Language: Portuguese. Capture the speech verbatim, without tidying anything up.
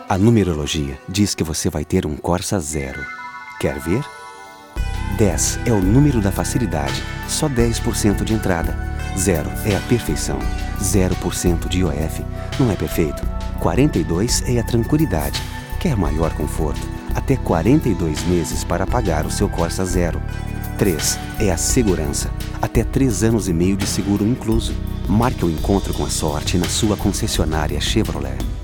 A numerologia diz que você vai ter um Corsa zero. Quer ver? dez é o número da facilidade, só dez por cento de entrada. Zero é a perfeição, zero por cento de I O F, não é perfeito. quarenta e dois é a tranquilidade, quer maior conforto, até quarenta e dois meses para pagar o seu Corsa zero. três é a segurança, até três anos e meio de seguro incluso. Marque o encontro com a sorte na sua concessionária Chevrolet.